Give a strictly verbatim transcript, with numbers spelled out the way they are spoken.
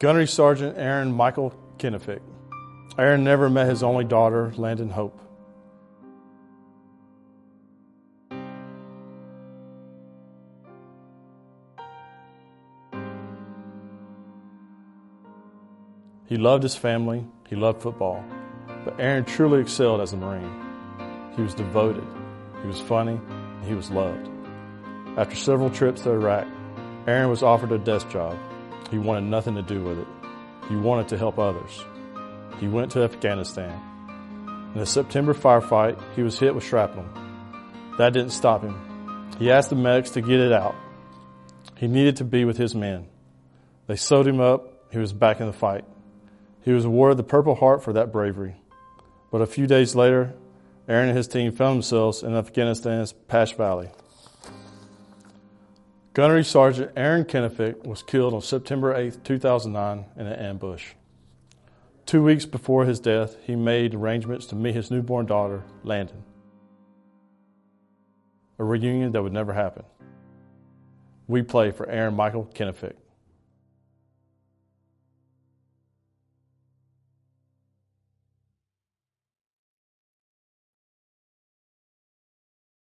Gunnery Sergeant Aaron Michael Kenefick. Aaron never met his only daughter, Landon Hope. He loved his family, he loved football, but Aaron truly excelled as a Marine. He was devoted, he was funny, and he was loved. After several trips to Iraq, Aaron was offered a desk job. He wanted nothing to do with it. He wanted to help others. He went to Afghanistan. In a September firefight, he was hit with shrapnel. That didn't stop him. He asked the medics to get it out. He needed to be with his men. They sewed him up. He was back in the fight. He was awarded the Purple Heart for that bravery. But a few days later, Aaron and his team found themselves in Afghanistan's Pash Valley. Gunnery Sergeant Aaron Kenefick was killed on September eighth, two thousand nine in an ambush. Two weeks before his death, he made arrangements to meet his newborn daughter, Landon. A reunion that would never happen. We play for Aaron Michael Kenefick.